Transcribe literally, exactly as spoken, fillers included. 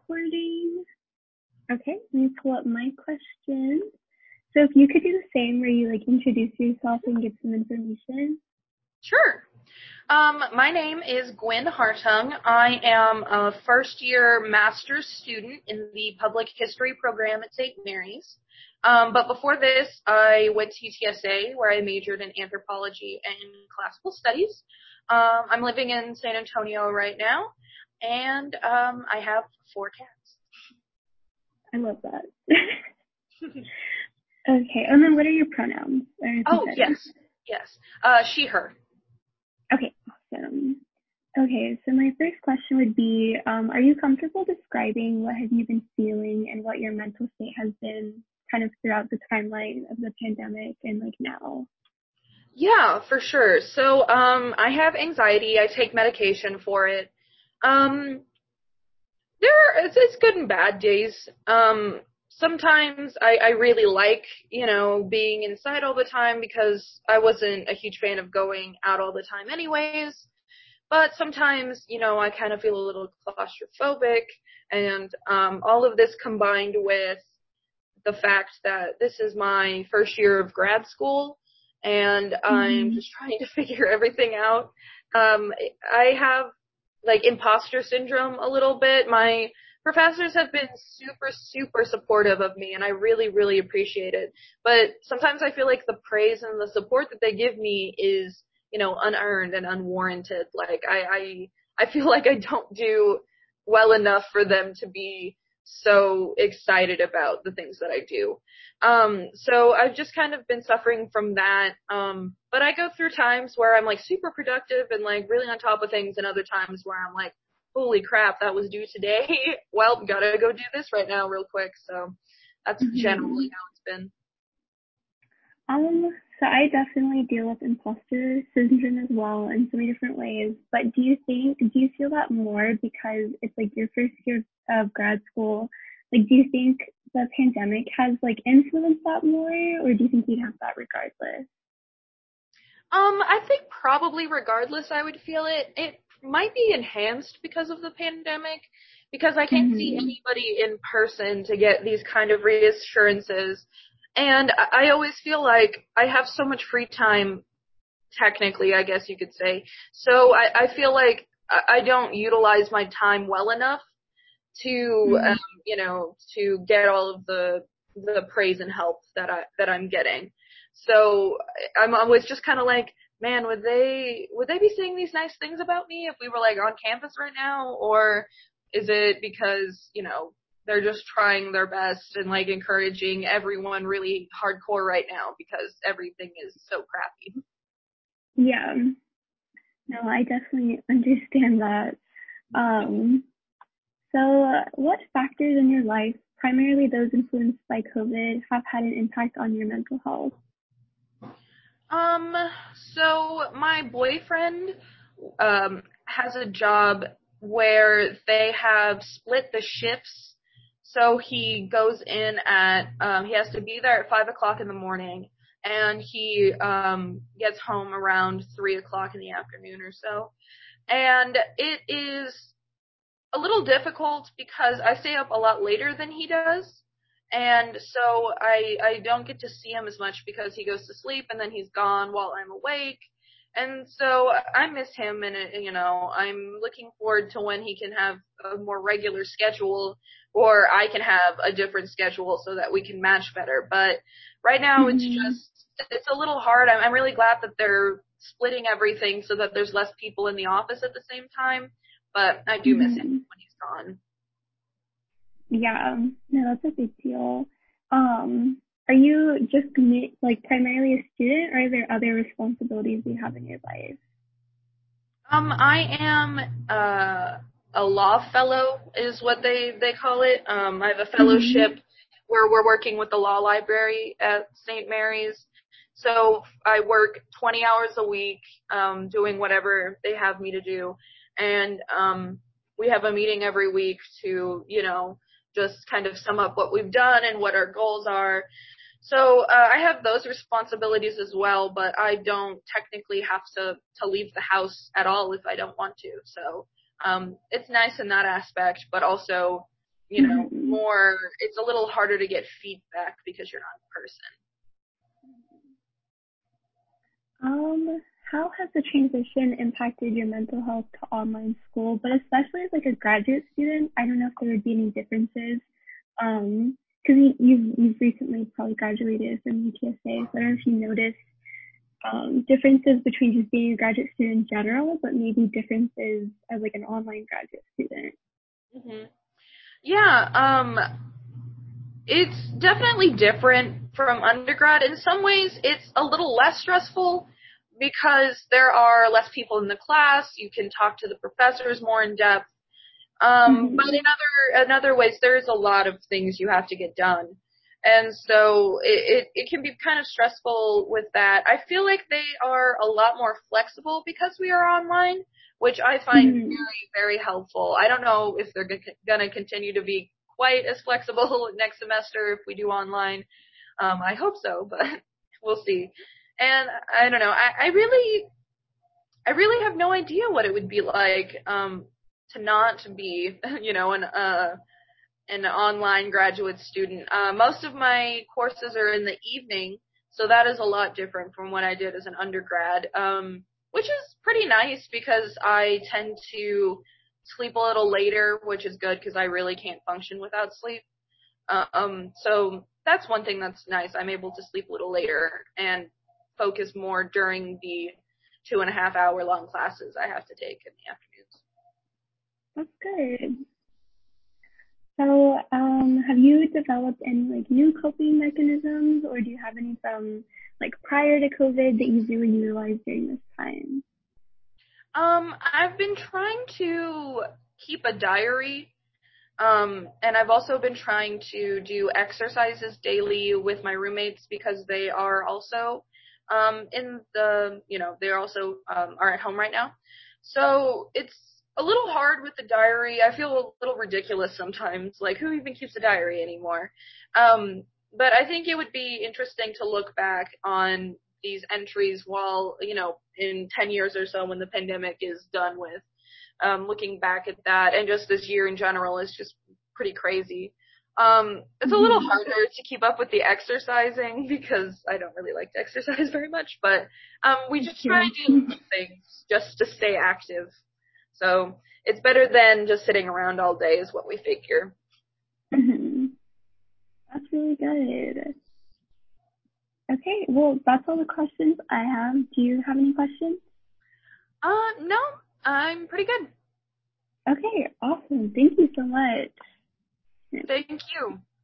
recording. Okay, let me pull up my question. So if you could do the same where you like introduce yourself and give some information. Sure. Um, my name is Gwen Hartung. I am a first-year master's student in the public history program at Saint Mary's. Um, but before this, I went to U T S A, where I majored in anthropology and classical studies. Um, I'm living in San Antonio right now, and um, I have four cats. I love that. Okay, and then what are your pronouns? Oh, yes, yes. Uh, she, her. Okay, awesome. Okay, so my first question would be, um, are you comfortable describing what have you been feeling and what your mental state has been kind of throughout the timeline of the pandemic and like now? Yeah, for sure. So, um, I have anxiety. I take medication for it. Um, there are, it's, it's good and bad days. Um, sometimes I, I really like, you know, being inside all the time because I wasn't a huge fan of going out all the time anyways. But sometimes, you know, I kind of feel a little claustrophobic, and um, all of this combined with the fact that this is my first year of grad school, and mm-hmm. I'm just trying to figure everything out. Um, I have, like, imposter syndrome a little bit. My professors have been super, super supportive of me, and I really, really appreciate it. But sometimes I feel like the praise and the support that they give me is, you know, unearned and unwarranted. Like, I, I, I feel like I don't do well enough for them to be so excited about the things that I do. Um, so I've just kind of been suffering from that. Um, but I go through times where I'm like super productive and like really on top of things, and other times where I'm like, holy crap, that was due today. Well, gotta go do this right now real quick. So that's mm-hmm. generally how it's been. Um, so I definitely deal with imposter syndrome as well in so many different ways. But do you think, do you feel that more because it's like your first year of grad school? Like, do you think the pandemic has like influenced that more, or do you think you'd have that regardless? Um, I think probably regardless I would feel it. It might be enhanced because of the pandemic, because I can't mm-hmm. see anybody in person to get these kind of reassurances. And I always feel like I have so much free time, technically, I guess you could say. So I, I feel like I don't utilize my time well enough to, mm-hmm. um, you know, to get all of the the praise and help that I that I'm getting. So I'm always just kind of like, man, would they would they be saying these nice things about me if we were like on campus right now, or is it because, you know, they're just trying their best and like encouraging everyone really hardcore right now because everything is so crappy? Yeah. No, I definitely understand that. Um, so uh, what factors in your life, primarily those influenced by COVID, have had an impact on your mental health? Um, so my boyfriend, um, has a job where they have split the shifts. So he goes in at, um, he has to be there at five o'clock in the morning, and he, um, gets home around three o'clock in the afternoon or so. And it is a little difficult because I stay up a lot later than he does. And so I, I don't get to see him as much because he goes to sleep and then he's gone while I'm awake. And so I miss him, and, you know, I'm looking forward to when he can have a more regular schedule, or I can have a different schedule so that we can match better. But right now it's just, it's a little hard. I'm, I'm really glad that they're splitting everything so that there's less people in the office at the same time. But I do miss him when he's gone. Yeah, no, that's a big deal. Um, are you just like primarily a student, or are there other responsibilities you have in your life? Um, I am uh, a law fellow, is what they, they call it. Um, I have a fellowship mm-hmm. where we're working with the law library at Saint Mary's. So I work twenty hours a week, um, doing whatever they have me to do. And um, we have a meeting every week to, you know, just kind of sum up what we've done and what our goals are. So uh, I have those responsibilities as well, but I don't technically have to, to leave the house at all if I don't want to. So um, it's nice in that aspect, but also you know, Mm-hmm. more, it's a little harder to get feedback because you're not in person. Um, how has the transition impacted your mental health to online school, but especially as like a graduate student? I don't know if there would be any differences. Um, because you, you've you've recently probably graduated from U T S A, so I don't know if you noticed um, differences between just being a graduate student in general, but maybe differences as like an online graduate student. hmm Yeah, um, it's definitely different from undergrad. In some ways, it's a little less stressful because there are less people in the class. You can talk to the professors more in depth. Um, but Mm-hmm. in other in other ways, there's a lot of things you have to get done, and so it, it it can be kind of stressful with that. I feel like they are a lot more flexible because we are online, which I find Mm-hmm. very very helpful. I don't know if they're going to continue to be quite as flexible next semester if we do online. Um, I hope so, but we'll see. And I don't know. I, I really I really have no idea what it would be like um, to not be, you know, an uh, an online graduate student. Uh, most of my courses are in the evening, so that is a lot different from what I did as an undergrad, um, which is pretty nice because I tend to sleep a little later, which is good because I really can't function without sleep. Uh, um, so that's one thing that's nice. I'm able to sleep a little later and focus more during the two and a half hour long classes I have to take in the afternoons. That's good. So, um, have you developed any like new coping mechanisms, or do you have any from like prior to COVID that you've really utilized during this time? Um, I've been trying to keep a diary, um, and I've also been trying to do exercises daily with my roommates because they are also um, in the, you know, they're also um, are at home right now. So it's a little hard with the diary. I feel a little ridiculous sometimes, like who even keeps a diary anymore? Um, but I think it would be interesting to look back on these entries while, you know, in ten years or so when the pandemic is done with. Um, looking back at that and just this year in general is just pretty crazy. Um, it's a little Mm-hmm. harder to keep up with the exercising because I don't really like to exercise very much, but um, we just try Yeah. to do things just to stay active. So it's better than just sitting around all day is what we figure. Mm-hmm. That's really good. Okay, well, that's all the questions I have. Do you have any questions? Uh, no, I'm pretty good. Okay, awesome. Thank you so much. Thank you.